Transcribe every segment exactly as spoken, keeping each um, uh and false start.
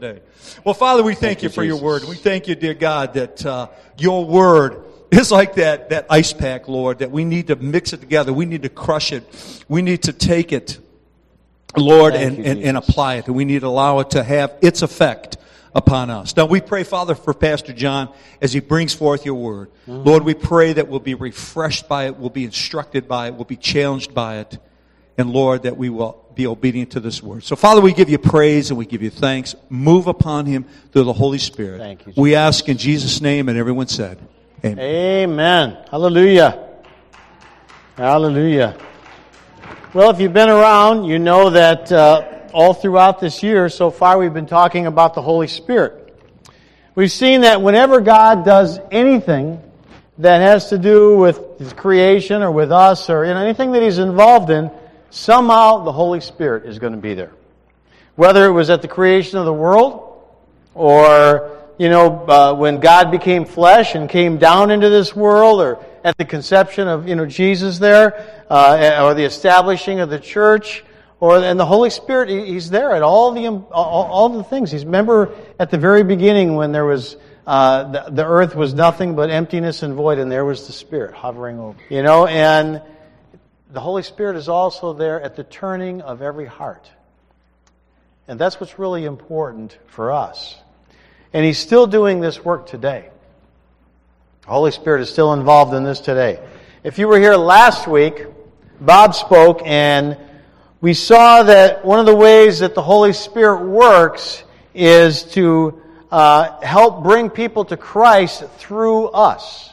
Today. Well, Father, we thank, Thank you, you, for your Jesus. word. We thank you, dear God, that uh, your word is like that, that ice pack, Lord, that we need to mix it together. We need to crush it. We need to take it, Lord, Thank and, you, and, and Jesus. apply it. And we need to allow it to have its effect upon us. Now, we pray, Father, for Pastor John as he brings forth your word. Mm-hmm. Lord, we pray that we'll be refreshed by it, we'll be instructed by it, we'll be challenged by it. And Lord, that we will be obedient to this word. So Father, we give you praise and we give you thanks. Move upon him through the Holy Spirit. Thank you, Jesus. We ask in Jesus' name, and everyone said, amen. Amen. Hallelujah. Hallelujah. Well, if you've been around, you know that uh, all throughout this year so far we've been talking about the Holy Spirit. We've seen that whenever God does anything that has to do with His creation or with us or in anything that He's involved in, somehow the Holy Spirit is going to be there. Whether it was at the creation of the world or, you know, uh, when God became flesh and came down into this world, or at the conception of, you know, Jesus there, uh, or the establishing of the church, or and the Holy Spirit, He's there at all the all, all the things. He's remember at the very beginning when there was uh, the, the earth was nothing but emptiness and void, and there was the Spirit hovering over. You know, and the Holy Spirit is also there at the turning of every heart. And that's what's really important for us. And He's still doing this work today. The Holy Spirit is still involved in this today. If you were here last week, Bob spoke, and we saw that one of the ways that the Holy Spirit works is to uh, help bring people to Christ through us.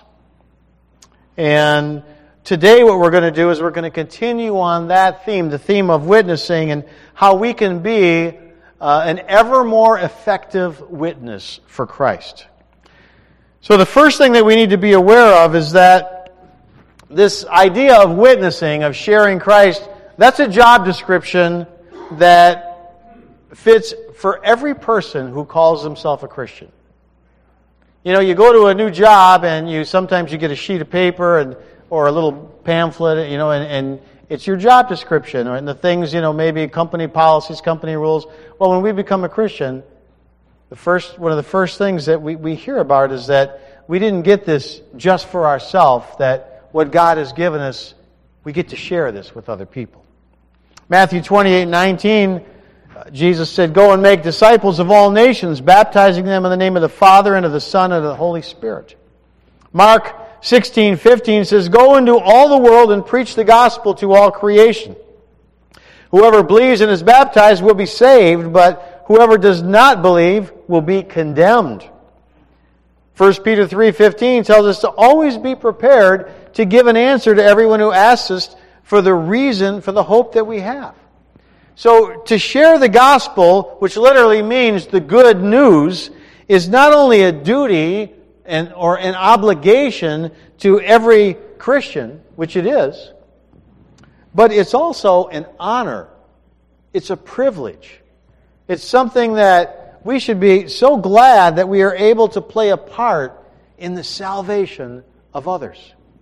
And today what we're going to do is we're going to continue on that theme, the theme of witnessing, and how we can be uh, an ever more effective witness for Christ. So the first thing that we need to be aware of is that this idea of witnessing, of sharing Christ, that's a job description that fits for every person who calls himself a Christian. You know, you go to a new job and you sometimes you get a sheet of paper and or a little pamphlet, you know, and, and it's your job description, or and the things, you know, maybe company policies, company rules. Well, when we become a Christian, the first one of the first things that we, we hear about is that we didn't get this just for ourselves, that what God has given us, we get to share this with other people. Matthew twenty-eight nineteen, uh, Jesus said, "Go and make disciples of all nations, baptizing them in the name of the Father and of the Son and of the Holy Spirit." Mark sixteen fifteen says, "Go into all the world and preach the gospel to all creation. Whoever believes and is baptized will be saved, but whoever does not believe will be condemned." First Peter three fifteen tells us to always be prepared to give an answer to everyone who asks us for the reason, for the hope that we have. So to share the gospel, which literally means the good news, is not only a duty and or an obligation to every Christian, which it is, but it's also an honor. It's a privilege. It's something that we should be so glad that we are able to play a part in the salvation of others.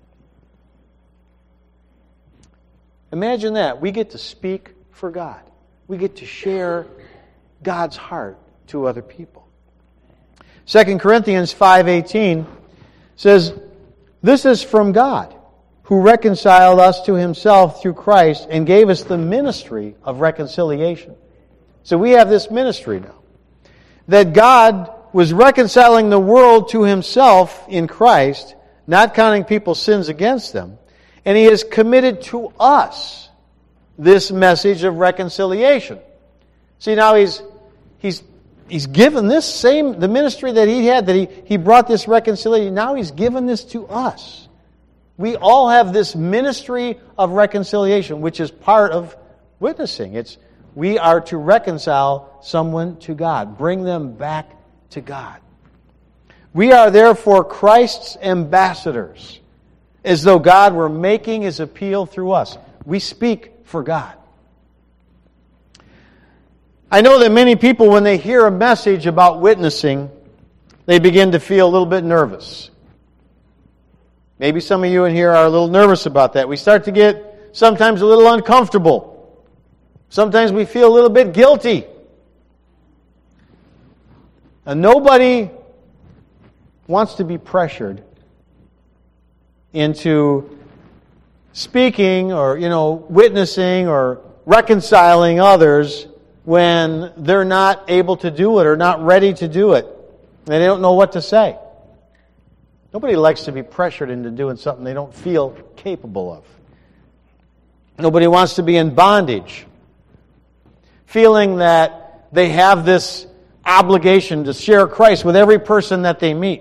Imagine that. We get to speak for God. We get to share God's heart to other people. Second Corinthians five eighteen says, "This is from God, who reconciled us to Himself through Christ and gave us the ministry of reconciliation." So we have this ministry now. That God was reconciling the world to Himself in Christ, not counting people's sins against them. And He has committed to us this message of reconciliation. See, now He's He's He's given this same, the ministry that He had, that He, he brought this reconciliation. Now He's given this to us. We all have this ministry of reconciliation, which is part of witnessing. It's we are to reconcile someone to God, bring them back to God. We are therefore Christ's ambassadors, as though God were making His appeal through us. We speak for God. I know that many people, when they hear a message about witnessing, they begin to feel a little bit nervous. Maybe some of you in here are a little nervous about that. We start to get sometimes a little uncomfortable. Sometimes we feel a little bit guilty. And nobody wants to be pressured into speaking or, you know, witnessing or reconciling others when they're not able to do it or not ready to do it. And they don't know what to say. Nobody likes to be pressured into doing something they don't feel capable of. Nobody wants to be in bondage, feeling that they have this obligation to share Christ with every person that they meet.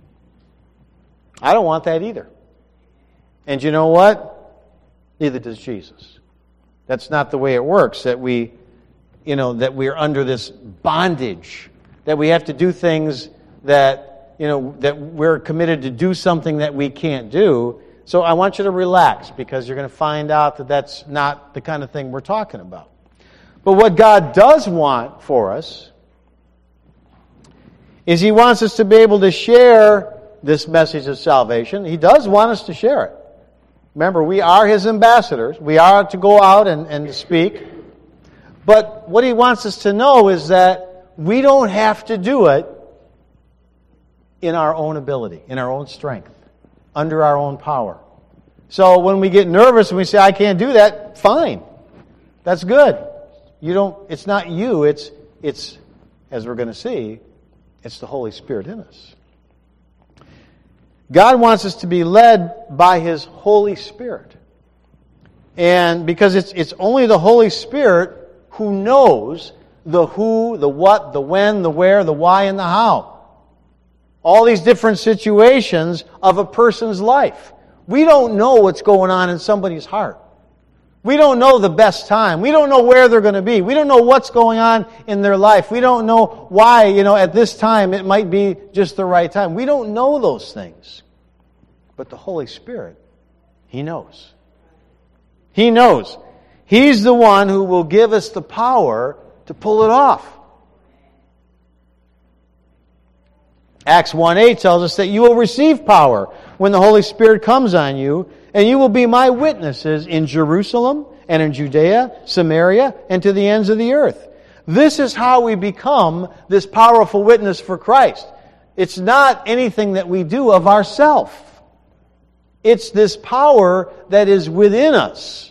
I don't want that either. And you know what? Neither does Jesus. That's not the way it works, that we, you know, that we're under this bondage, that we have to do things that, you know, that we're committed to do something that we can't do. So I want you to relax, because you're going to find out that that's not the kind of thing we're talking about. But what God does want for us is He wants us to be able to share this message of salvation. He does want us to share it. Remember, we are His ambassadors. We are to go out and, and to speak. But what He wants us to know is that we don't have to do it in our own ability, in our own strength, under our own power. So when we get nervous and we say, I can't do that, fine. That's good. You don't, it's not you, it's, it's, as we're going to see, it's the Holy Spirit in us. God wants us to be led by His Holy Spirit. And because it's, it's only the Holy Spirit who knows the who, the what, the when, the where, the why, and the how. All these different situations of a person's life. We don't know what's going on in somebody's heart. We don't know the best time. We don't know where they're going to be. We don't know what's going on in their life. We don't know why, you know, at this time it might be just the right time. We don't know those things. But the Holy Spirit, He knows. He knows. He's the one who will give us the power to pull it off. Acts one eight tells us that you will receive power when the Holy Spirit comes on you, and you will be my witnesses in Jerusalem and in Judea, Samaria, and to the ends of the earth. This is how we become this powerful witness for Christ. It's not anything that we do of ourselves. It's this power that is within us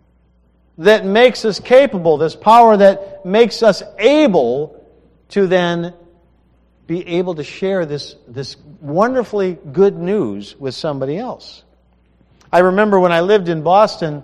that makes us capable, this power that makes us able to then be able to share this, this wonderfully good news with somebody else. I remember when I lived in Boston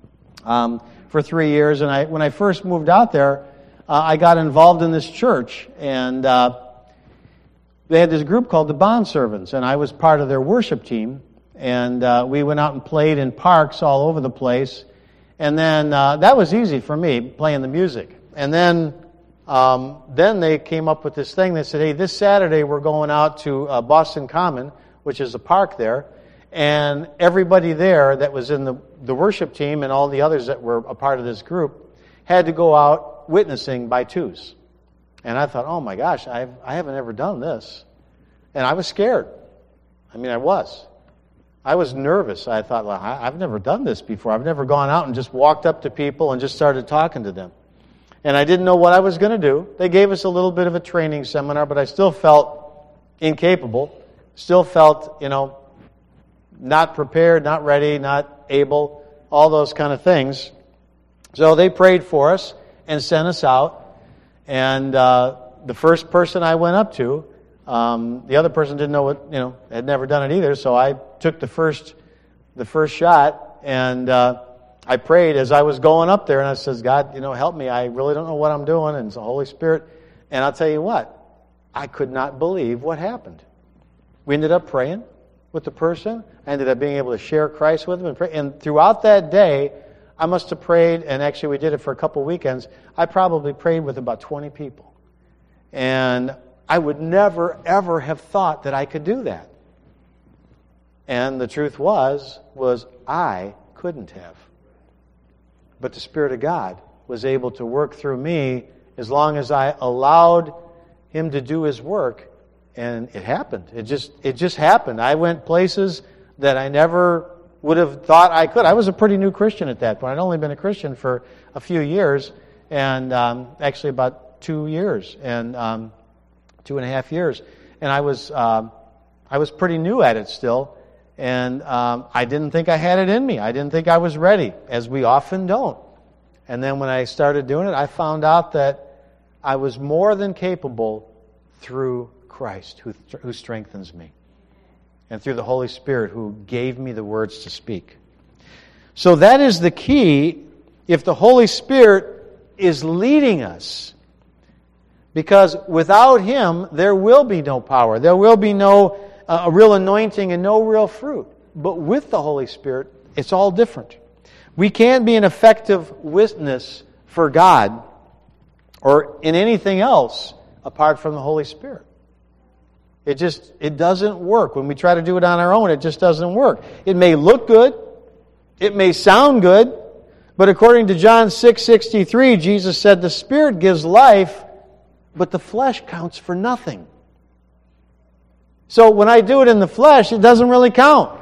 um, for three years, and I when I first moved out there, uh, I got involved in this church, and uh, they had this group called the Bond Servants, and I was part of their worship team, and uh, we went out and played in parks all over the place, and then uh, that was easy for me, playing the music. And then Um, then they came up with this thing. They said, hey, this Saturday we're going out to uh, Boston Common, which is a park there, and everybody there that was in the, the worship team and all the others that were a part of this group had to go out witnessing by twos. And I thought, oh my gosh, I've, I haven't ever done this. And I was scared. I mean, I was. I was nervous. I thought, well, I, I've never done this before. I've never gone out and just walked up to people and just started talking to them. And I didn't know what I was going to do. They gave us a little bit of a training seminar, but I still felt incapable. Still felt, you know, not prepared, not ready, not able, all those kind of things. So they prayed for us and sent us out. And uh, the first person I went up to, um, the other person didn't know what, you know, had never done it either. So I took the first, the first shot, and uh, I prayed as I was going up there, and I says, God, you know, help me. I really don't know what I'm doing, and it's the Holy Spirit. And I'll tell you what, I could not believe what happened. We ended up praying with the person. I ended up being able to share Christ with them. And, pray. And throughout that day, I must have prayed, and actually we did it for a couple weekends, I probably prayed with about twenty people. And I would never, ever have thought that I could do that. And the truth was, was I couldn't have. But the Spirit of God was able to work through me as long as I allowed Him to do His work, and it happened. It just it just happened. I went places that I never would have thought I could. I was a pretty new Christian at that point. I'd only been a Christian for a few years, and um, actually about two years. And um, two and a half years. And I was uh, I was pretty new at it still. And um, I didn't think I had it in me. I didn't think I was ready, as we often don't. And then when I started doing it, I found out that I was more than capable through Christ, who, who strengthens me, and through the Holy Spirit, who gave me the words to speak. So that is the key, if the Holy Spirit is leading us. Because without Him, there will be no power. There will be no uh, a real anointing and no real fruit. But with the Holy Spirit, it's all different. We can't be an effective witness for God or in anything else apart from the Holy Spirit. It just, it doesn't work. When we try to do it on our own, it just doesn't work. It may look good. It may sound good. But according to John six sixty-three, Jesus said, the Spirit gives life, but the flesh counts for nothing. So when I do it in the flesh, it doesn't really count.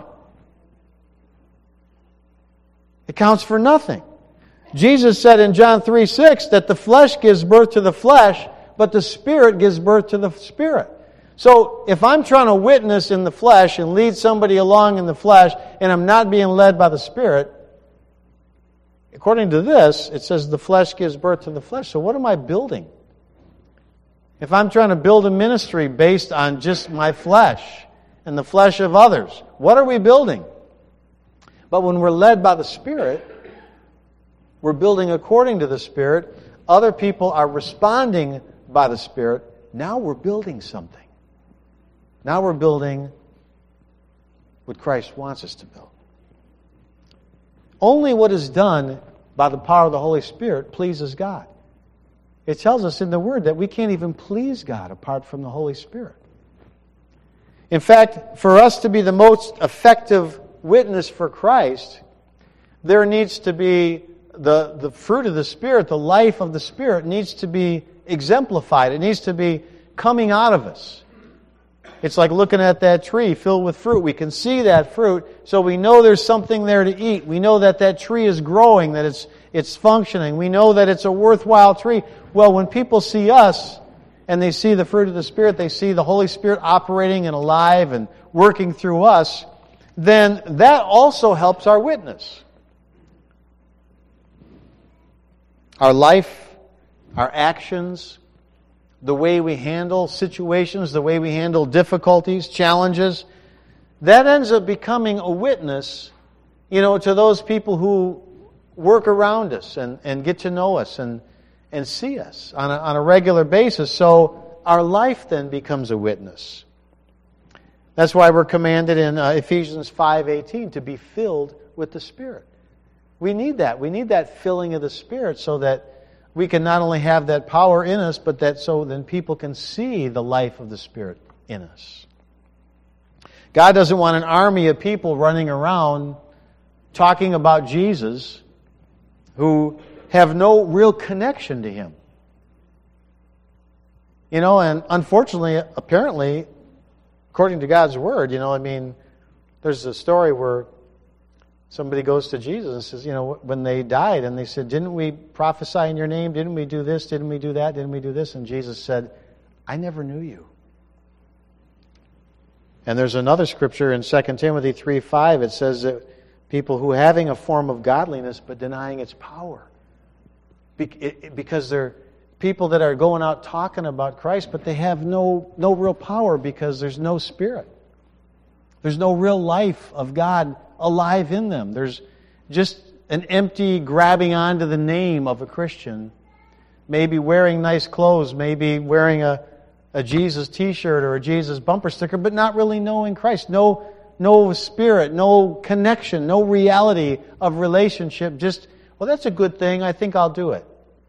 It counts for nothing. Jesus said in John three six that the flesh gives birth to the flesh, but the Spirit gives birth to the Spirit. So if I'm trying to witness in the flesh and lead somebody along in the flesh, and I'm not being led by the Spirit, according to this, it says the flesh gives birth to the flesh. So what am I building? If I'm trying to build a ministry based on just my flesh and the flesh of others, what are we building? But when we're led by the Spirit, we're building according to the Spirit. Other people are responding by the Spirit. Now we're building something. Now we're building what Christ wants us to build. Only what is done by the power of the Holy Spirit pleases God. It tells us in the Word that we can't even please God apart from the Holy Spirit. In fact, for us to be the most effective witness for Christ, there needs to be the, the fruit of the Spirit, the life of the Spirit needs to be exemplified. It needs to be coming out of us. It's like looking at that tree filled with fruit. We can see that fruit, so we know there's something there to eat. We know that that tree is growing, that it's it's functioning. We know that it's a worthwhile tree. Well, when people see us and they see the fruit of the Spirit, they see the Holy Spirit operating and alive and working through us, then that also helps our witness. Our life, our actions, the way we handle situations, the way we handle difficulties, challenges, that ends up becoming a witness, you know, to those people who work around us and, and get to know us and, and see us on a, on a regular basis. So our life then becomes a witness. That's why we're commanded in uh, Ephesians five eighteen to be filled with the Spirit. We need that. We need that filling of the Spirit so that we can not only have that power in us, but that so then people can see the life of the Spirit in us. God doesn't want an army of people running around talking about Jesus who have no real connection to Him. You know, and unfortunately, apparently, according to God's Word, you know, I mean, there's a story where somebody goes to Jesus and says, you know, when they died, and they said, didn't we prophesy in your name? Didn't we do this? Didn't we do that? Didn't we do this? And Jesus said, I never knew you. And there's another scripture in Second Timothy three five. It says that people who having a form of godliness but denying its power. Because they're people that are going out talking about Christ, but they have no, no real power because there's no Spirit. There's no real life of God alive in them. There's just an empty grabbing onto the name of a Christian. Maybe wearing nice clothes, maybe wearing a, a Jesus t-shirt or a Jesus bumper sticker, but not really knowing Christ. No, no Spirit, no connection, no reality of relationship. Just, well, that's a good thing. I think I'll do it.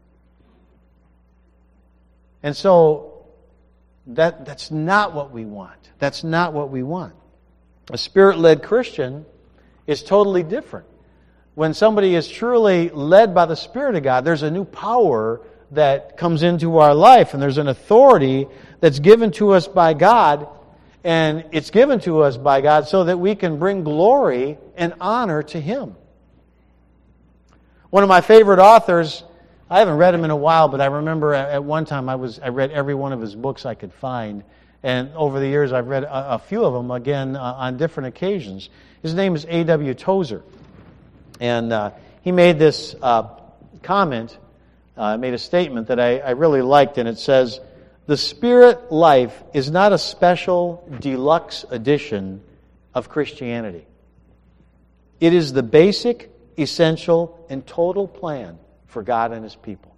And so that that's not what we want. That's not what we want. A Spirit-led Christian is totally different. When somebody is truly led by the Spirit of God, there's a new power that comes into our life, and there's an authority that's given to us by God, and it's given to us by God so that we can bring glory and honor to Him. One of my favorite authors I haven't read him in a while, but I remember at, at one time I was I read every one of his books I could find. And over the years, I've read a, a few of them, again, uh, on different occasions. His name is A W Tozer. And uh, he made this uh, comment, uh, made a statement that I, I really liked, and it says, "The spirit life is not a special deluxe edition of Christianity. It is the basic, essential, and total plan for God and His people."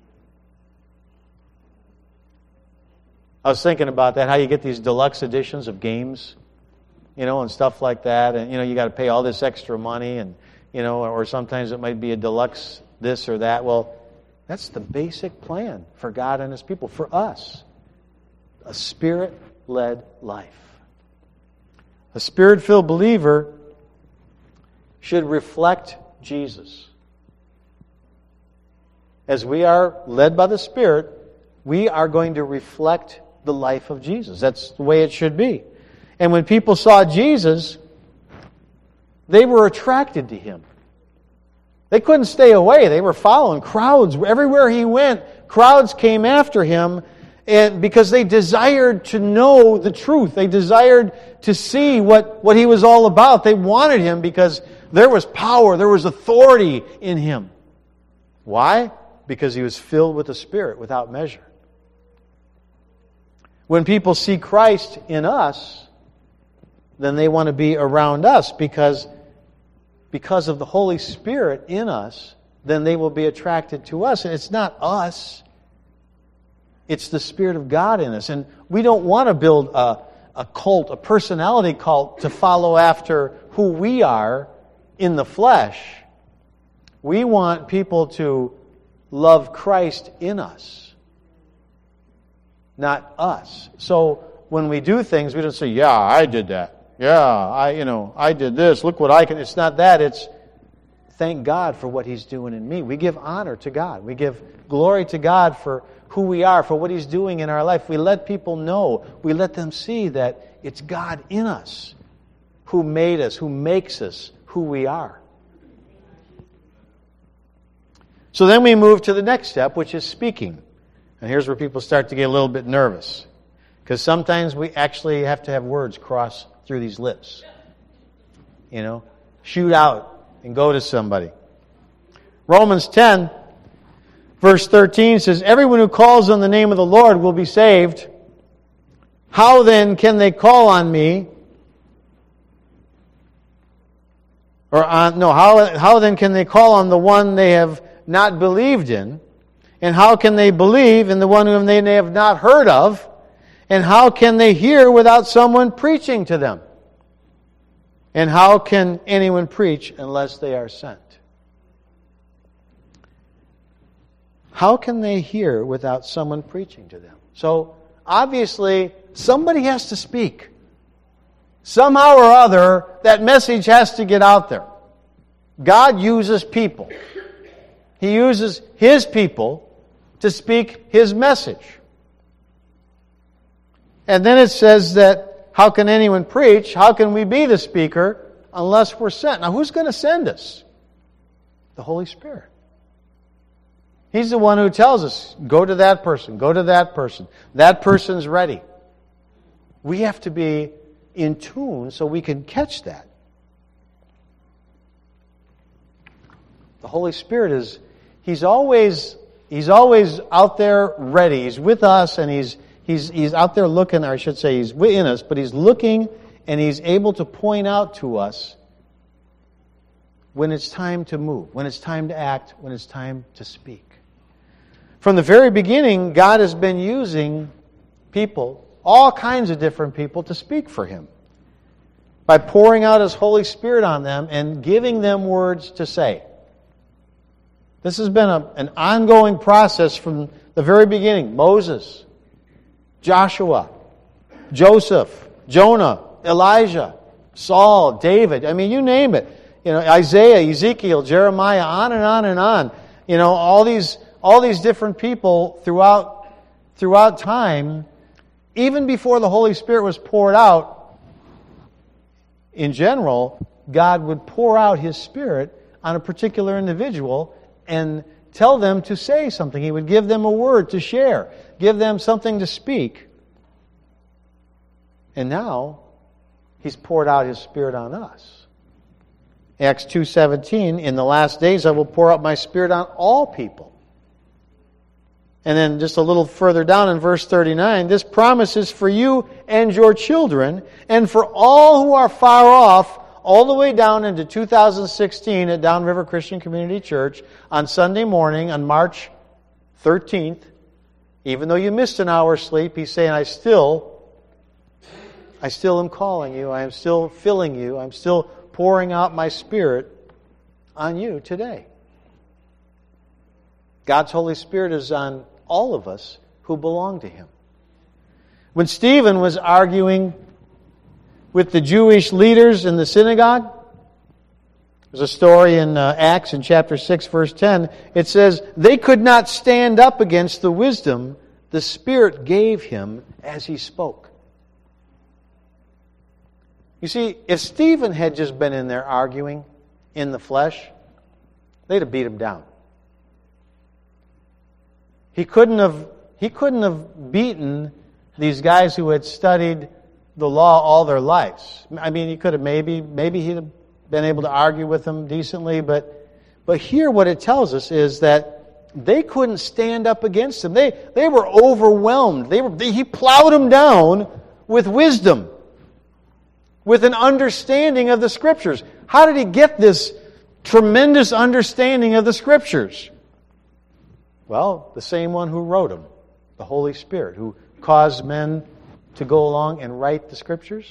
I was thinking about that, how you get these deluxe editions of games, you know, and stuff like that. And, you know, you got to pay all this extra money, and, you know, or sometimes it might be a deluxe this or that. Well, that's the basic plan for God and His people, for us. A Spirit-led life. A Spirit-filled believer should reflect Jesus. As we are led by the Spirit, we are going to reflect the life of Jesus. That's the way it should be. And when people saw Jesus, they were attracted to Him. They couldn't stay away. They were following crowds. Everywhere He went, crowds came after Him, and because they desired to know the truth. They desired to see what, what He was all about. They wanted Him because there was power, there was authority in Him. Why? Because He was filled with the Spirit without measure. When people see Christ in us, then they want to be around us because, because of the Holy Spirit in us, then they will be attracted to us. And it's not us. It's the Spirit of God in us. And we don't want to build a, a cult, a personality cult to follow after who we are in the flesh. We want people to love Christ in us, not us. So when we do things, we don't say, "Yeah, I did that. Yeah, I, you know, I did this. Look what I can." It's not that. It's thank God for what He's doing in me. We give honor to God. We give glory to God for who we are, for what He's doing in our life. We let people know. We let them see that it's God in us who made us, who makes us who we are. So then we move to the next step, which is speaking. And here's where people start to get a little bit nervous. Because sometimes we actually have to have words cross through these lips. You know, shoot out and go to somebody. Romans ten, verse thirteen says, "Everyone who calls on the name of the Lord will be saved. How then can they call on me?" Or on, no, how, how then can they call on the one they have not believed in? And how can they believe in the one whom they have not heard of? And how can they hear without someone preaching to them? And how can anyone preach unless they are sent? How can they hear without someone preaching to them? So, obviously, somebody has to speak. Somehow or other, that message has to get out there. God uses people. He uses His people to speak His message. And then it says that, how can anyone preach? How can we be the speaker unless we're sent? Now, who's going to send us? The Holy Spirit. He's the one who tells us, go to that person, go to that person. That person's ready. We have to be in tune so we can catch that. The Holy Spirit is, He's always, He's always out there ready. He's with us and He's, He's, He's out there looking, or I should say He's in us, but He's looking and He's able to point out to us when it's time to move, when it's time to act, when it's time to speak. From the very beginning, God has been using people, all kinds of different people, to speak for Him by pouring out His Holy Spirit on them and giving them words to say. This has been a, an ongoing process from the very beginning. Moses, Joshua, Joseph, Jonah, Elijah, Saul, David. I mean, you name it. You know, Isaiah, Ezekiel, Jeremiah, on and on and on. You know, all these all these different people throughout throughout time, even before the Holy Spirit was poured out, in general, God would pour out His Spirit on a particular individual and tell them to say something. He would give them a word to share, give them something to speak. And now, He's poured out His Spirit on us. Acts two seventeen, in the last days I will pour out my Spirit on all people. And then just a little further down in verse thirty-nine, this promise is for you and your children, and for all who are far off, all the way down into two thousand sixteen at Downriver Christian Community Church on Sunday morning on March thirteenth. Even though you missed an hour's sleep, He's saying, I still, I still am calling you, I am still filling you, I'm still pouring out my Spirit on you today. God's Holy Spirit is on all of us who belong to Him. When Stephen was arguing with the Jewish leaders in the synagogue, there's a story in uh, Acts in chapter six, verse ten. It says, they could not stand up against the wisdom the Spirit gave him as he spoke. You see, if Stephen had just been in there arguing in the flesh, they'd have beat him down. He couldn't have, he couldn't have beaten these guys who had studied the law all their lives. I mean, he could have maybe, maybe he'd have been able to argue with them decently, but, but here what it tells us is that they couldn't stand up against him. They, they were overwhelmed. They were, they, he plowed them down with wisdom, with an understanding of the Scriptures. How did he get this tremendous understanding of the Scriptures? Well, the same one who wrote them, the Holy Spirit, who caused men to go along and write the Scriptures.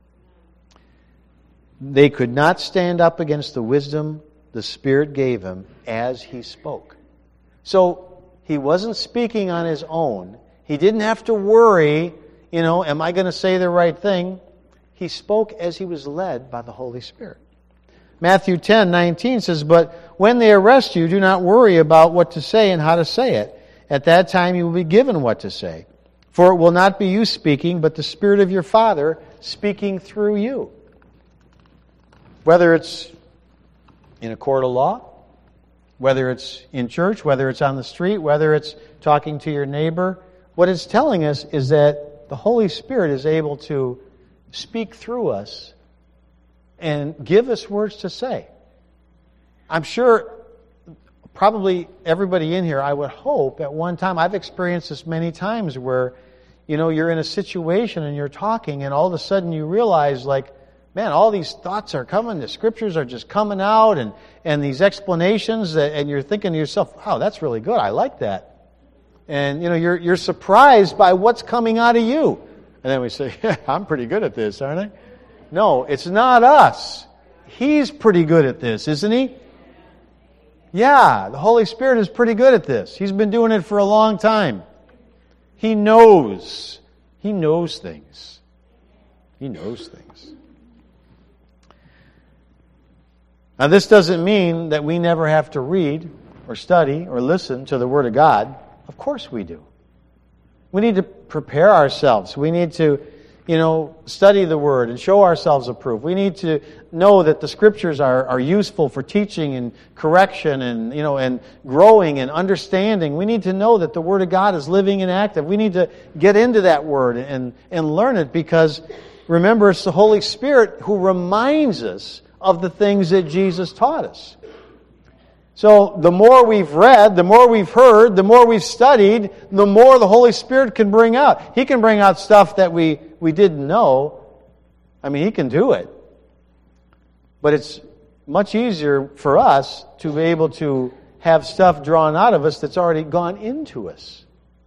They could not stand up against the wisdom the Spirit gave him as he spoke. So, he wasn't speaking on his own. He didn't have to worry, you know, am I going to say the right thing? He spoke as he was led by the Holy Spirit. Matthew ten nineteen says, but when they arrest you, do not worry about what to say and how to say it. At that time you will be given what to say. For it will not be you speaking, but the Spirit of your Father speaking through you. Whether it's in a court of law, whether it's in church, whether it's on the street, whether it's talking to your neighbor, what it's telling us is that the Holy Spirit is able to speak through us and give us words to say. I'm sure probably everybody in here, I would hope, at one time, I've experienced this many times where, you know, you're in a situation and you're talking and all of a sudden you realize, like, man, all these thoughts are coming, the Scriptures are just coming out and, and these explanations, that, and you're thinking to yourself, wow, that's really good, I like that. And, you know, you're, you're surprised by what's coming out of you. And then we say, yeah, I'm pretty good at this, aren't I? No, it's not us. He's pretty good at this, isn't he? Yeah, the Holy Spirit is pretty good at this. He's been doing it for a long time. He knows. He knows things. He knows things. Now, this doesn't mean that we never have to read or study or listen to the Word of God. Of course we do. We need to prepare ourselves. We need to, you know, study the Word and show ourselves approved. We need to know that the Scriptures are, are useful for teaching and correction and, you know, and growing and understanding. We need to know that the Word of God is living and active. We need to get into that Word and, and learn it because, remember, it's the Holy Spirit who reminds us of the things that Jesus taught us. So the more we've read, the more we've heard, the more we've studied, the more the Holy Spirit can bring out. He can bring out stuff that we, we didn't know. I mean, He can do it. But it's much easier for us to be able to have stuff drawn out of us that's already gone into us.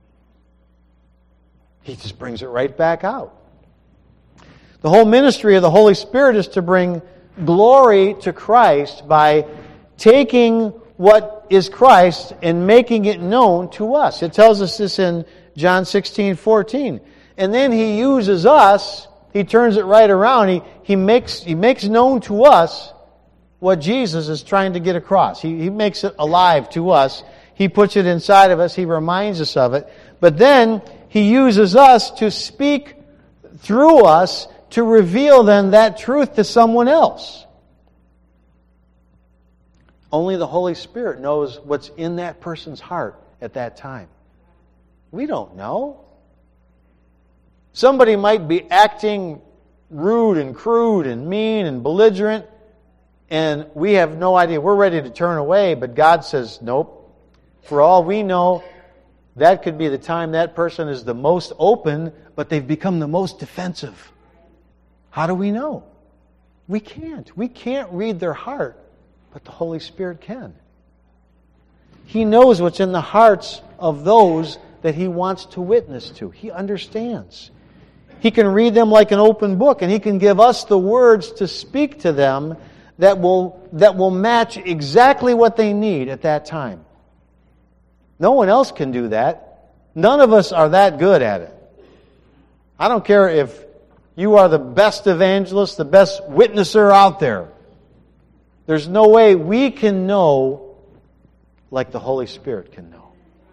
He just brings it right back out. The whole ministry of the Holy Spirit is to bring glory to Christ by taking what is Christ and making it known to us. It tells us this in John sixteen fourteen. And then He uses us, He turns it right around, He, he, makes, he makes known to us what Jesus is trying to get across. He, he makes it alive to us. He puts it inside of us. He reminds us of it. But then He uses us to speak through us to reveal then that truth to someone else. Only the Holy Spirit knows what's in that person's heart at that time. We don't know. Somebody might be acting rude and crude and mean and belligerent, and we have no idea. We're ready to turn away, but God says, nope. For all we know, that could be the time that person is the most open, but they've become the most defensive. How do we know? We can't. We can't read their heart, but the Holy Spirit can. He knows what's in the hearts of those that He wants to witness to. He understands. He can read them like an open book, and He can give us the words to speak to them that will, that will match exactly what they need at that time. No one else can do that. None of us are that good at it. I don't care if you are the best evangelist, the best witnesser out there. There's no way we can know like the Holy Spirit can know.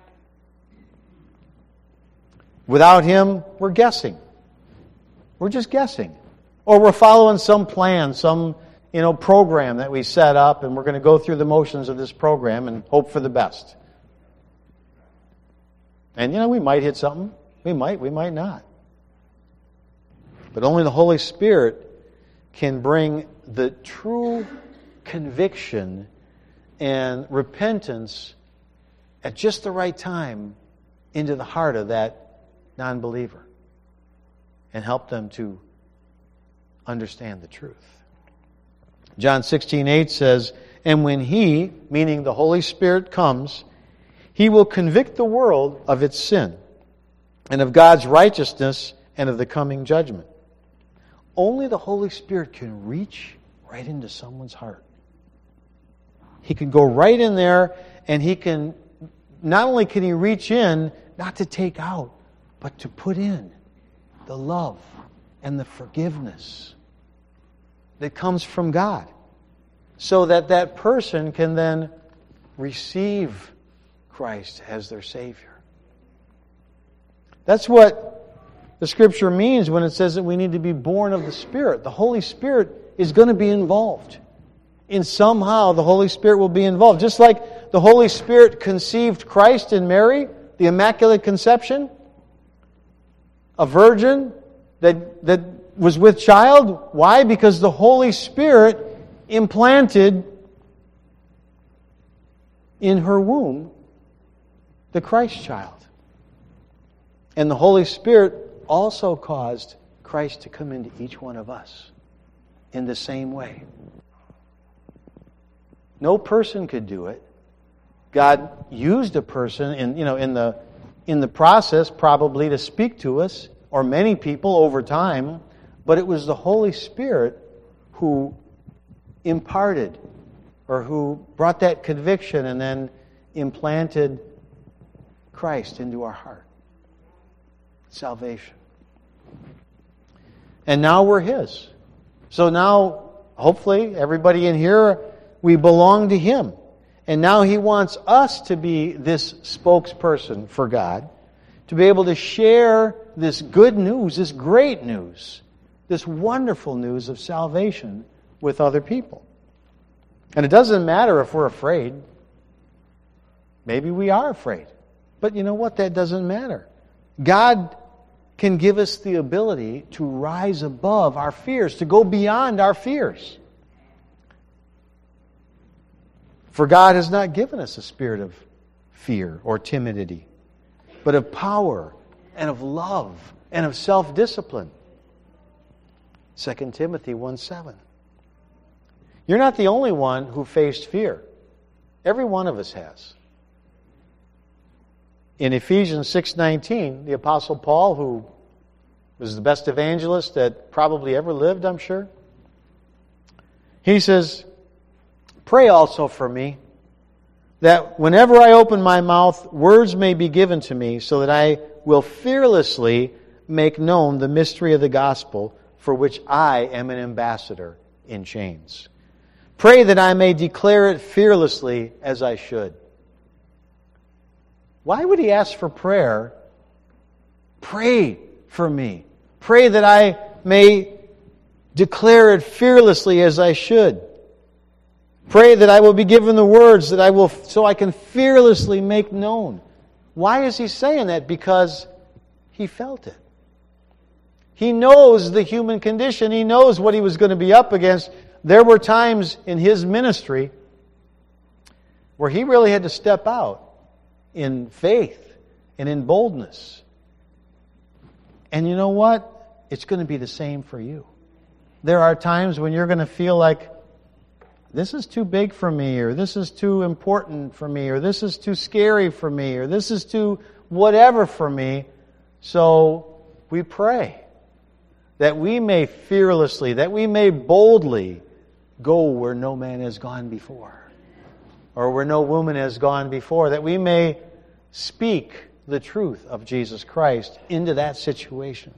Without Him, we're guessing. We're just guessing. Or we're following some plan, some you know, program that we set up, and we're going to go through the motions of this program and hope for the best. And, you know, we might hit something. We might, we might not. But only the Holy Spirit can bring the true conviction and repentance at just the right time into the heart of that non-believer and help them to understand the truth. John sixteen eight says, "And when He," meaning the Holy Spirit, comes, He will convict the world of its sin and of God's righteousness and of the coming judgment. Only the Holy Spirit can reach right into someone's heart. He can go right in there, and He can, not only can He reach in, not to take out, but to put in the love and the forgiveness that comes from God, so that that person can then receive Christ as their Savior. That's what the Scripture means when it says that we need to be born of the Spirit. The Holy Spirit is going to be involved. In somehow the Holy Spirit will be involved. Just like the Holy Spirit conceived Christ in Mary, the Immaculate Conception, a virgin that, that was with child. Why? Because the Holy Spirit implanted in her womb the Christ child. And the Holy Spirit also caused Christ to come into each one of us in the same way. No person could do it. God used a person in, you know, in the in the process probably to speak to us, or many people over time, but it was the Holy Spirit who imparted, or who brought that conviction and then implanted Christ into our heart. Salvation. And now we're His. So now, hopefully, everybody in here, we belong to Him. And now He wants us to be this spokesperson for God, to be able to share this good news, this great news, this wonderful news of salvation with other people. And it doesn't matter if we're afraid. Maybe we are afraid. But you know what? That doesn't matter. God can give us the ability to rise above our fears, to go beyond our fears. For God has not given us a spirit of fear or timidity, but of power and of love and of self-discipline. Second Timothy one seven. You're not the only one who faced fear. Every one of us has. In Ephesians six nineteen, the Apostle Paul, who was the best evangelist that probably ever lived, I'm sure, he says, "Pray also for me, that whenever I open my mouth, words may be given to me, so that I will fearlessly make known the mystery of the gospel, for which I am an ambassador in chains. Pray that I may declare it fearlessly as I should." Why would he ask for prayer? Pray for me. Pray that I may declare it fearlessly as I should. Pray that I will be given the words that I will, so I can fearlessly make known. Why is he saying that? Because he felt it. He knows the human condition. He knows what he was going to be up against. There were times in his ministry where he really had to step out in faith and in boldness. And you know what? It's going to be the same for you. There are times when you're going to feel like, this is too big for me, or this is too important for me, or this is too scary for me, or this is too whatever for me. So we pray that we may fearlessly, that we may boldly go where no man has gone before, or where no woman has gone before, that we may speak the truth of Jesus Christ into that situation.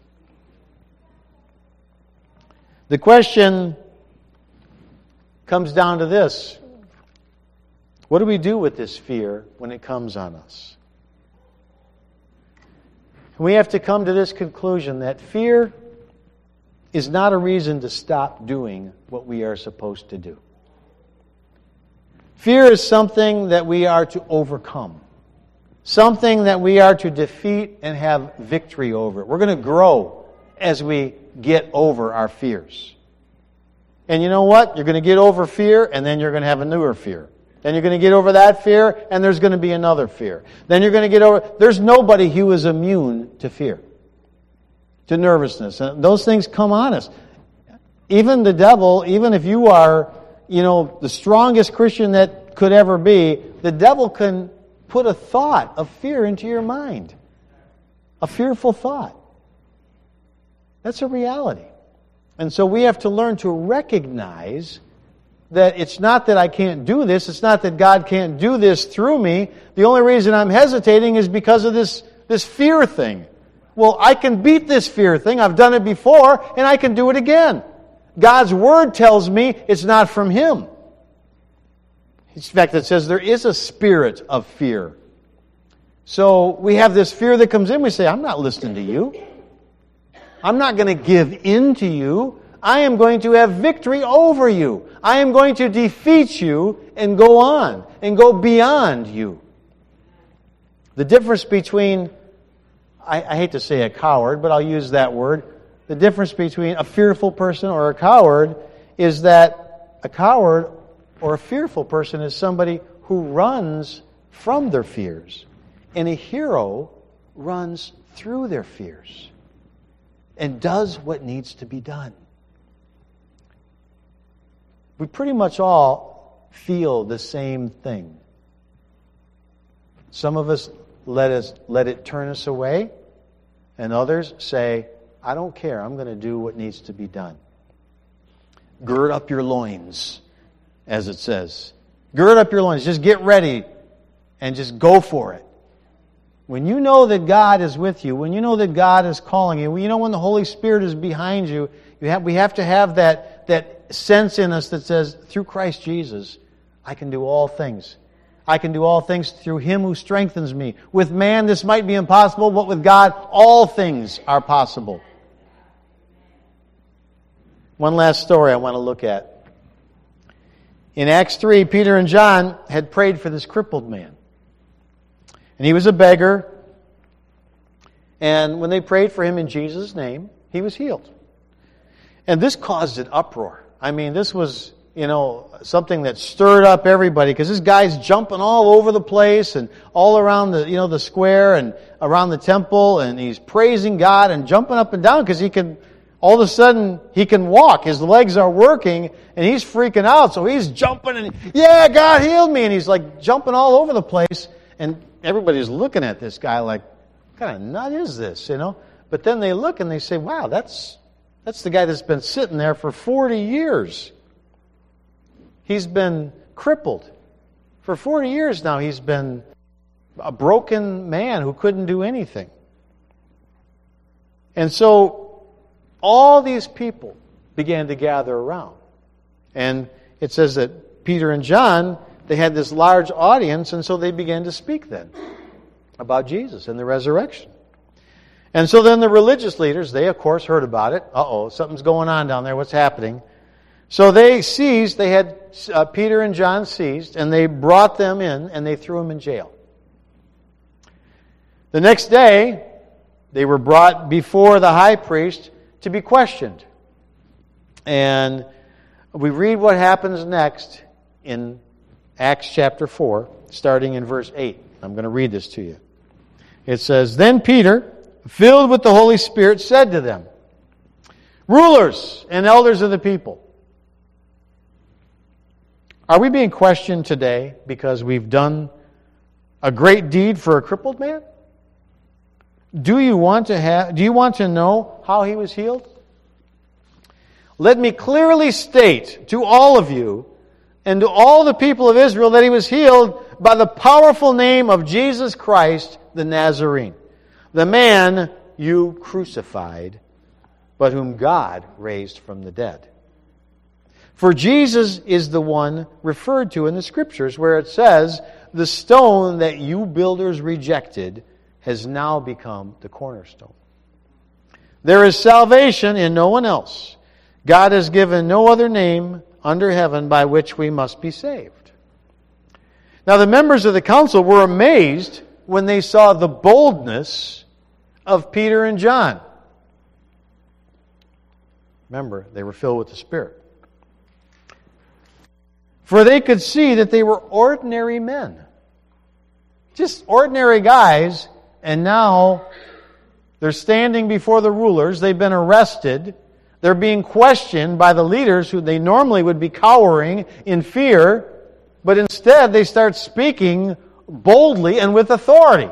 The question comes down to this. What do we do with this fear when it comes on us? We have to come to this conclusion that fear is not a reason to stop doing what we are supposed to do. Fear is something that we are to overcome. Something that we are to defeat and have victory over. We're going to grow as we get over our fears. And you know what? You're going to get over fear, and then you're going to have a newer fear. Then you're going to get over that fear, and there's going to be another fear. Then you're going to get over... There's nobody who is immune to fear, to nervousness. And those things come on us. Even the devil, even if you are, you know, the strongest Christian that could ever be, the devil can put a thought of fear into your mind. A fearful thought. That's a reality. And so we have to learn to recognize that it's not that I can't do this, it's not that God can't do this through me. The only reason I'm hesitating is because of this, this fear thing. Well, I can beat this fear thing. I've done it before, and I can do it again. God's Word tells me it's not from Him. In fact, it says there is a spirit of fear. So we have this fear that comes in. We say, I'm not listening to you. I'm not going to give in to you. I am going to have victory over you. I am going to defeat you and go on and go beyond you. The difference between, I, I hate to say a coward, but I'll use that word. The difference between a fearful person or a coward is that a coward or a fearful person is somebody who runs from their fears. And a hero runs through their fears and does what needs to be done. We pretty much all feel the same thing. Some of us let us let it turn us away, and others say, I don't care, I'm going to do what needs to be done. Gird up your loins, as it says. Gird up your loins, just get ready and just go for it. When you know that God is with you, when you know that God is calling you, when you know when the Holy Spirit is behind you, you have, we have to have that, that sense in us that says, through Christ Jesus, I can do all things. I can do all things through Him who strengthens me. With man, this might be impossible, but with God, all things are possible. One last story I want to look at. In Acts three, Peter and John had prayed for this crippled man. And he was a beggar. And when they prayed for him in Jesus' name, he was healed. And this caused an uproar. I mean, this was, you know, something that stirred up everybody, because this guy's jumping all over the place and all around the, you know, the square and around the temple, and he's praising God and jumping up and down because he can, all of a sudden, he can walk. His legs are working, and he's freaking out. So he's jumping and, yeah, God healed me. And he's like jumping all over the place. And everybody's looking at this guy like, what kind of nut is this, you know? But then they look and they say, wow, that's that's the guy that's been sitting there for forty years. He's been crippled. For forty years now, he's been a broken man who couldn't do anything. And so all these people began to gather around. And it says that Peter and John, they had this large audience, and so they began to speak then about Jesus and the resurrection. And so then the religious leaders, they of course heard about it. Uh-oh, something's going on down there. What's happening? So they seized, they had uh, Peter and John seized, and they brought them in, and they threw them in jail. The next day, they were brought before the high priest to be questioned. And we read what happens next in Acts chapter four, starting in verse eight. I'm going to read this to you. It says, "Then Peter, filled with the Holy Spirit, said to them, 'Rulers and elders of the people, are we being questioned today because we've done a great deed for a crippled man? Do you want to have, do you want to know how he was healed? Let me clearly state to all of you and to all the people of Israel that he was healed by the powerful name of Jesus Christ the Nazarene, the man you crucified, but whom God raised from the dead. For Jesus is the one referred to in the Scriptures where it says, the stone that you builders rejected has now become the cornerstone. There is salvation in no one else. God has given no other name under heaven by which we must be saved.' Now the members of the council were amazed when they saw the boldness of Peter and John. Remember, they were filled with the Spirit. For they could see that they were ordinary men. Just ordinary guys, and now they're standing before the rulers. They've been arrested. They're being questioned by the leaders who they normally would be cowering in fear, but instead they start speaking boldly and with authority.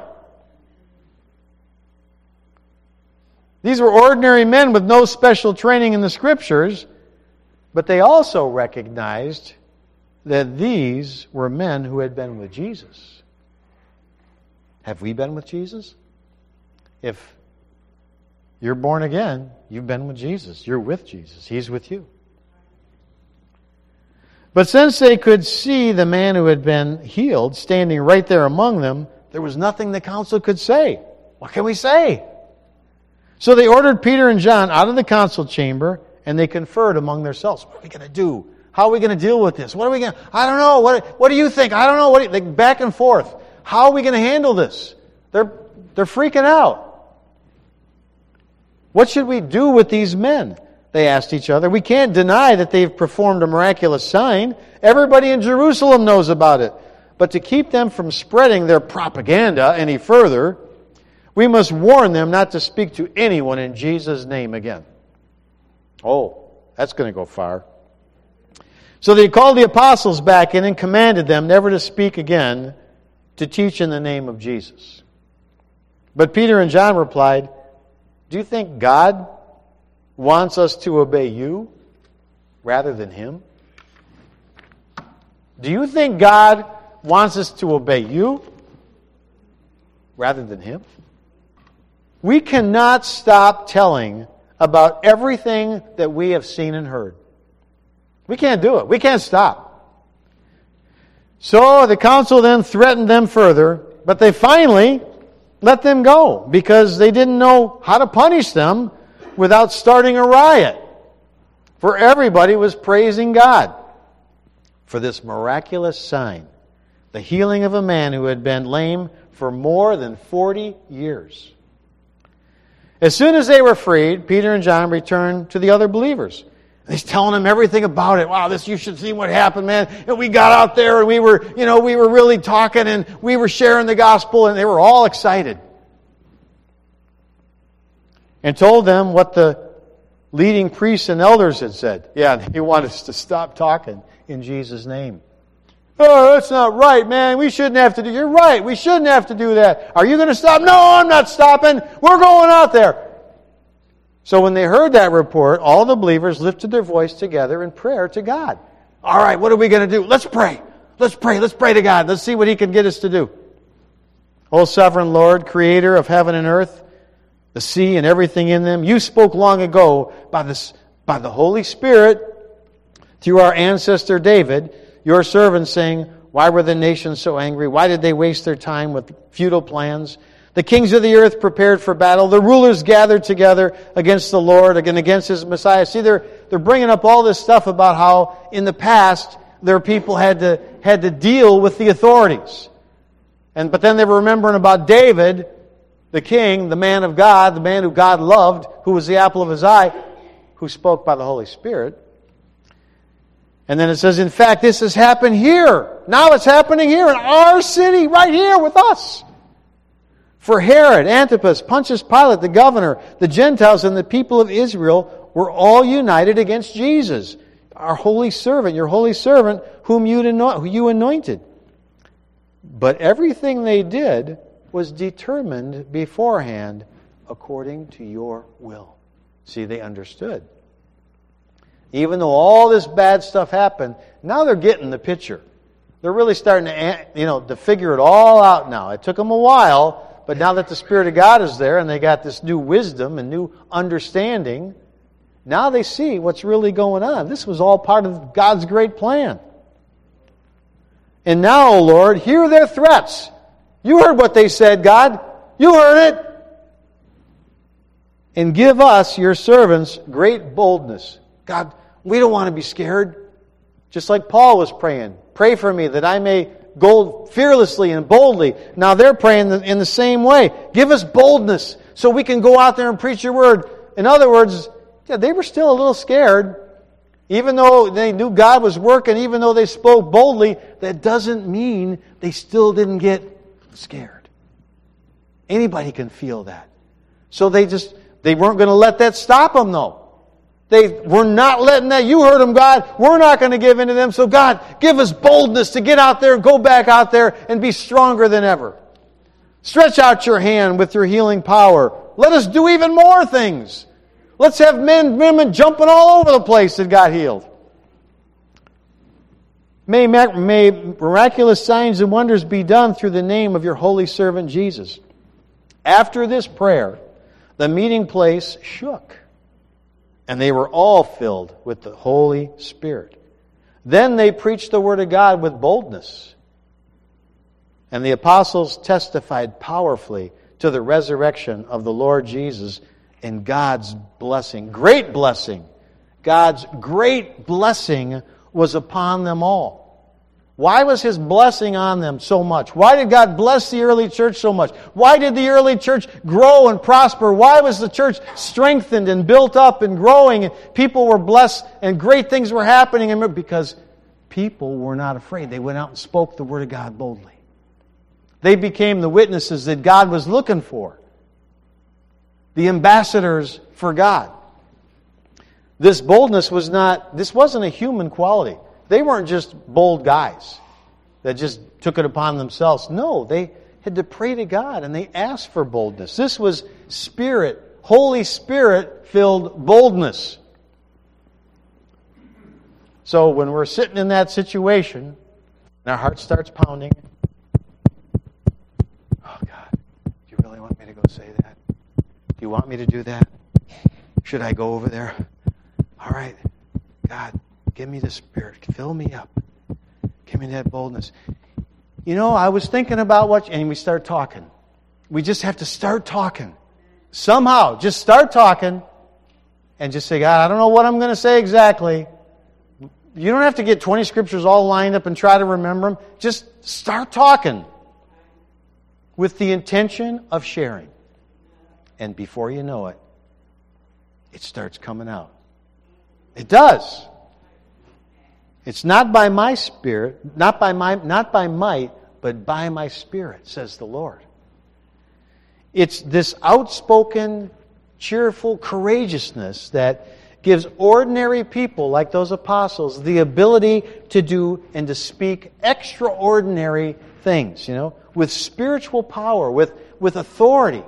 These were ordinary men with no special training in the Scriptures, but they also recognized that these were men who had been with Jesus. Have we been with Jesus? If you're born again, you've been with Jesus. You're with Jesus. He's with you. But since they could see the man who had been healed standing right there among them, there was nothing the council could say. What can we say? So they ordered Peter and John out of the council chamber, and they conferred among themselves. What are we going to do? How are we going to deal with this? What are we going to... I don't know. What, what do you think? I don't know. What do you, like, back and forth. How are we going to handle this? They're, they're freaking out. What should we do with these men? They asked each other. We can't deny that they've performed a miraculous sign. Everybody in Jerusalem knows about it. But to keep them from spreading their propaganda any further, we must warn them not to speak to anyone in Jesus' name again. Oh, that's going to go far. So they called the apostles back in and commanded them never to speak again, to teach in the name of Jesus. But Peter and John replied, do you think God wants us to obey you rather than Him? Do you think God wants us to obey you rather than Him? We cannot stop telling about everything that we have seen and heard. We can't do it. We can't stop. So the council then threatened them further, but they finally let them go because they didn't know how to punish them without starting a riot. For everybody was praising God for this miraculous sign, the healing of a man who had been lame for more than forty years. As soon as they were freed, Peter and John returned to the other believers. He's telling them everything about it. Wow, this, you should see what happened, man. And we got out there and we were, you know, we were really talking and we were sharing the gospel and they were all excited. And told them what the leading priests and elders had said. Yeah, they wanted us to stop talking in Jesus' name. Oh, that's not right, man. We shouldn't have to do. You're right. We shouldn't have to do that. Are you going to stop? No, I'm not stopping. We're going out there. So when they heard that report, all the believers lifted their voice together in prayer to God. All right, what are we going to do? Let's pray. Let's pray. Let's pray to God. Let's see what He can get us to do. O sovereign Lord, creator of heaven and earth, the sea and everything in them, you spoke long ago by the, by the Holy Spirit through our ancestor David, your servant, saying, why were the nations so angry? Why did they waste their time with futile plans? The kings of the earth prepared for battle. The rulers gathered together against the Lord and against His Messiah. See, they're, they're bringing up all this stuff about how in the past their people had to, had to deal with the authorities. And, but then they were remembering about David, the king, the man of God, the man who God loved, who was the apple of his eye, who spoke by the Holy Spirit. And then it says, in fact, this has happened here. Now it's happening here in our city, right here with us. For Herod, Antipas, Pontius Pilate, the governor, the Gentiles, and the people of Israel were all united against Jesus, our holy servant, your holy servant, whom you anointed. But everything they did was determined beforehand according to your will. See, they understood. Even though all this bad stuff happened, now they're getting the picture. They're really starting to, you know, to figure it all out now. It took them a while, but now that the Spirit of God is there and they got this new wisdom and new understanding, now they see what's really going on. This was all part of God's great plan. And now, O Lord, hear their threats. You heard what they said, God. You heard it. And give us, your servants, great boldness. God, we don't want to be scared. Just like Paul was praying. Pray for me that I may go fearlessly and boldly. Now they're praying in the same way. Give us boldness so we can go out there and preach your word. In other words, yeah, they were still a little scared. Even though they knew God was working, even though they spoke boldly, that doesn't mean they still didn't get scared. Anybody can feel that. So they just, they weren't going to let that stop them though. They were not letting that. You heard them, God. We're not going to give in to them. So God, give us boldness to get out there and go back out there and be stronger than ever. Stretch out your hand with your healing power. Let us do even more things. Let's have men and women jumping all over the place that got healed. May, may miraculous signs and wonders be done through the name of your holy servant Jesus. After this prayer, the meeting place shook, and they were all filled with the Holy Spirit. Then they preached the Word of God with boldness. And the apostles testified powerfully to the resurrection of the Lord Jesus and God's blessing, great blessing. God's great blessing was upon them all. Why was His blessing on them so much? Why did God bless the early church so much? Why did the early church grow and prosper? Why was the church strengthened and built up and growing and people were blessed and great things were happening? Because people were not afraid. They went out and spoke the Word of God boldly. They became the witnesses that God was looking for. The ambassadors for God. This boldness was not, this wasn't a human quality. They weren't just bold guys that just took it upon themselves. No, they had to pray to God and they asked for boldness. This was Spirit, Holy Spirit-filled boldness. So when we're sitting in that situation, and our heart starts pounding, oh God, do you really want me to go say that? Do you want me to do that? Should I go over there? All right, God, give me the Spirit. Fill me up. Give me that boldness. You know, I was thinking about what... And we start talking. We just have to start talking. Somehow, just start talking and just say, God, I don't know what I'm going to say exactly. You don't have to get twenty scriptures all lined up and try to remember them. Just start talking with the intention of sharing. And before you know it, it starts coming out. It does. It's not by my spirit, not by my, not by might, but by my Spirit, says the Lord. It's this outspoken, cheerful courageousness that gives ordinary people like those apostles the ability to do and to speak extraordinary things, you know, with spiritual power, with, with authority.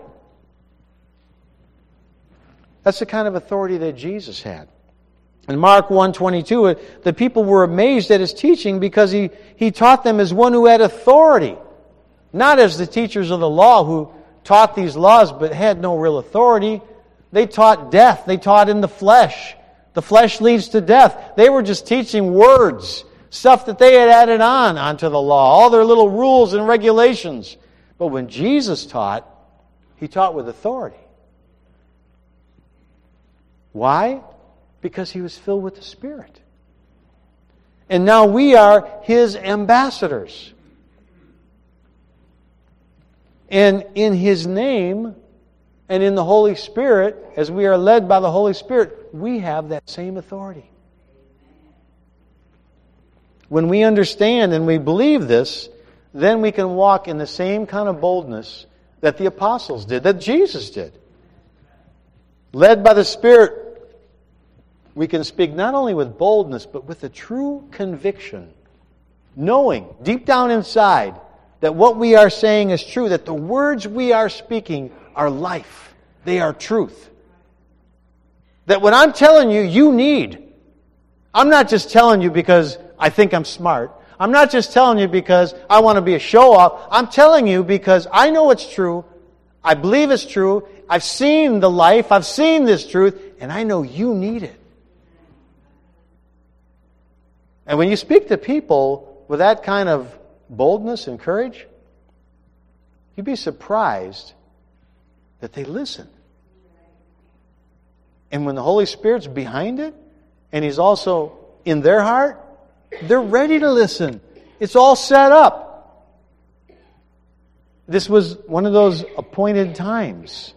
That's the kind of authority that Jesus had. In Mark one twenty-two, the people were amazed at His teaching because he, he taught them as one who had authority. Not as the teachers of the law who taught these laws but had no real authority. They taught death. They taught in the flesh. The flesh leads to death. They were just teaching words, stuff that they had added on onto the law, all their little rules and regulations. But when Jesus taught, He taught with authority. Why? Because he was filled with the Spirit. And now we are his ambassadors. And in his name and in the Holy Spirit, as we are led by the Holy Spirit, we have that same authority. When we understand and we believe this, then we can walk in the same kind of boldness that the apostles did, that Jesus did. Led by the Spirit, we can speak not only with boldness, but with a true conviction, knowing deep down inside that what we are saying is true, that the words we are speaking are life. They are truth. That what I'm telling you, you need. I'm not just telling you because I think I'm smart. I'm not just telling you because I want to be a show-off. I'm telling you because I know it's true. I believe it's true. I've seen the life. I've seen this truth. And I know you need it. And when you speak to people with that kind of boldness and courage, you'd be surprised that they listen. And when the Holy Spirit's behind it, and He's also in their heart, they're ready to listen. It's all set up. This was one of those appointed times.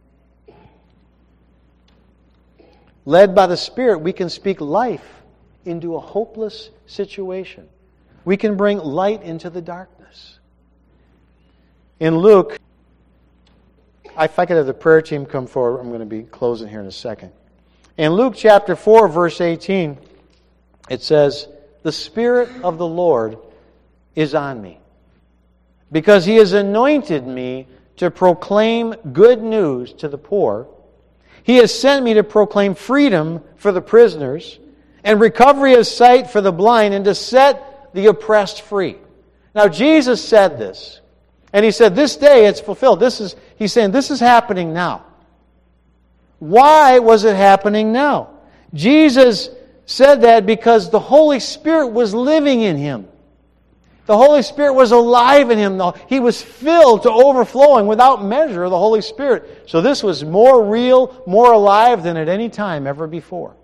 Led by the Spirit, we can speak life into a hopeless situation. We can bring light into the darkness. In Luke, if I could have the prayer team come forward, I'm going to be closing here in a second. In Luke chapter four, verse eighteen, it says, "The Spirit of the Lord is on me, because He has anointed me to proclaim good news to the poor. He has sent me to proclaim freedom for the prisoners, and recovery of sight for the blind, and to set the oppressed free." Now Jesus said this, and He said, this day it's fulfilled. This is, He's saying, this is happening now. Why was it happening now? Jesus said that because the Holy Spirit was living in Him. The Holy Spirit was alive in Him. He was filled to overflowing without measure of the Holy Spirit. So this was more real, more alive than at any time ever before.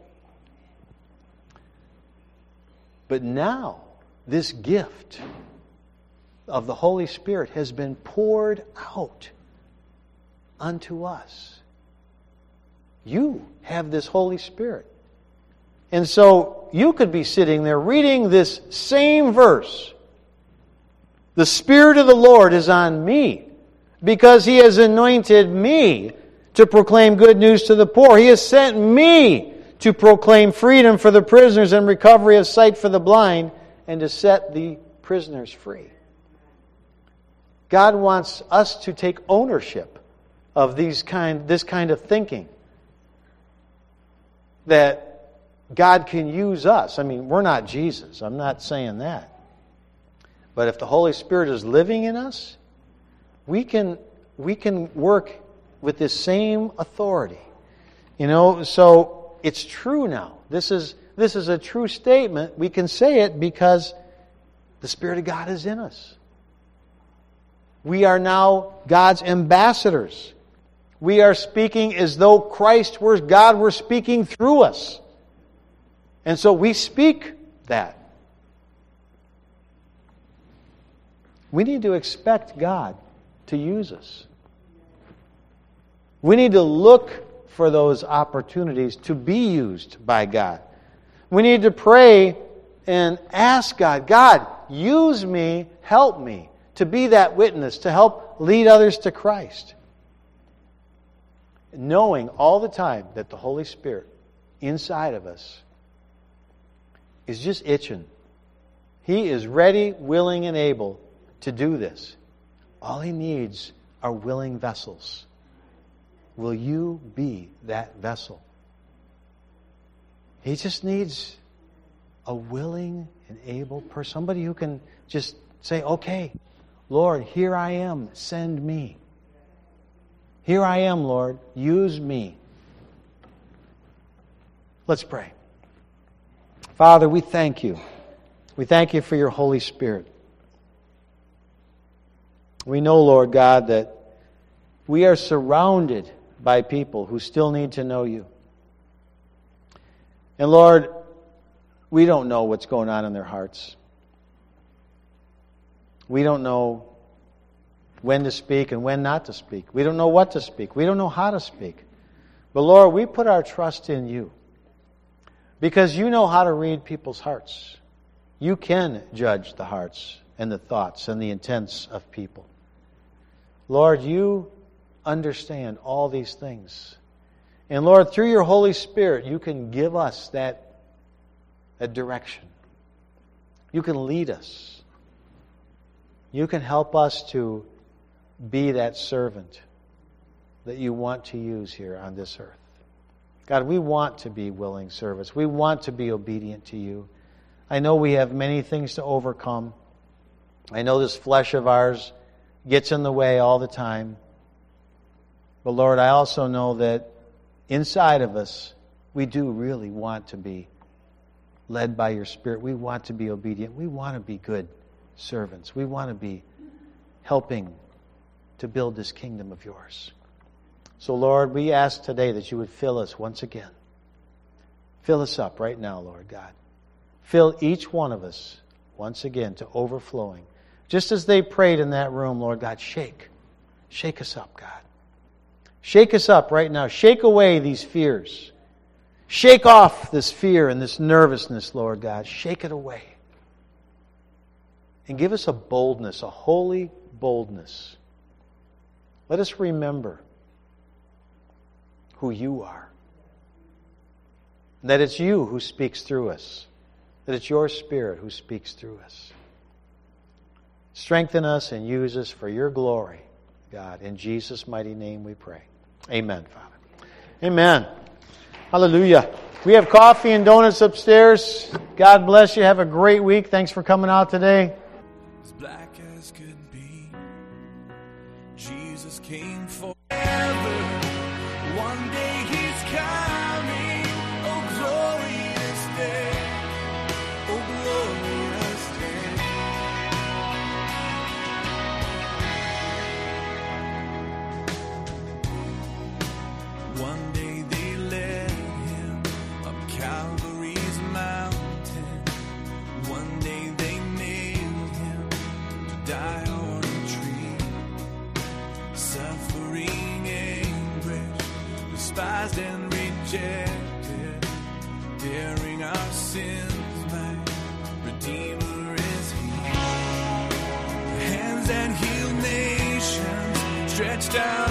But now, this gift of the Holy Spirit has been poured out unto us. You have this Holy Spirit. And so, you could be sitting there reading this same verse. The Spirit of the Lord is on me, because He has anointed me to proclaim good news to the poor. He has sent me to proclaim freedom for the prisoners and recovery of sight for the blind, and to set the prisoners free. God wants us to take ownership of these kind, this kind of thinking. That God can use us. I mean, we're not Jesus. I'm not saying that. But if the Holy Spirit is living in us, we can we can work with this same authority. You know, so it's true now. This is this is a true statement. We can say it because the Spirit of God is in us. We are now God's ambassadors. We are speaking as though Christ were God were speaking through us. And so we speak that. We need to expect God to use us. We need to look for those opportunities to be used by God. We need to pray and ask God, God, use me, help me to be that witness, to help lead others to Christ. Knowing all the time that the Holy Spirit inside of us is just itching. He is ready, willing, and able to do this. All He needs are willing vessels. Will you be that vessel? He just needs a willing and able person. Somebody who can just say, okay, Lord, here I am, send me. Here I am, Lord, use me. Let's pray. Father, we thank You. We thank You for Your Holy Spirit. We know, Lord God, that we are surrounded by people who still need to know You. And Lord, we don't know what's going on in their hearts. We don't know when to speak and when not to speak. We don't know what to speak. We don't know how to speak. But Lord, we put our trust in you. Because you know how to read people's hearts. You can judge the hearts and the thoughts and the intents of people. Lord, you understand all these things. And Lord, through your Holy Spirit, you can give us that, that direction. You can lead us. You can help us to be that servant that you want to use here on this earth. God, we want to be willing servants. We want to be obedient to you. I know we have many things to overcome. I know this flesh of ours gets in the way all the time. But Lord, I also know that inside of us, we do really want to be led by your Spirit. We want to be obedient. We want to be good servants. We want to be helping to build this kingdom of yours. So Lord, we ask today that you would fill us once again. Fill us up right now, Lord God. Fill each one of us once again to overflowing. Just as they prayed in that room, Lord God, shake. Shake us up, God. Shake us up right now. Shake away these fears. Shake off this fear and this nervousness, Lord God. Shake it away. And give us a boldness, a holy boldness. Let us remember who you are. That it's you who speaks through us. That it's your Spirit who speaks through us. Strengthen us and use us for your glory, God. In Jesus' mighty name we pray. Amen, Father. Amen. Hallelujah. We have coffee and donuts upstairs. God bless you. Have a great week. Thanks for coming out today. As black as could be, Jesus came forever. One day he's coming. Oh, glorious day. Oh, glorious day. One day they led him up Calvary's mountain. One day they nailed him to die on a tree. Suffering, anguish, despised and rejected, bearing our sins, my Redeemer is He. The hands that heal nations stretched out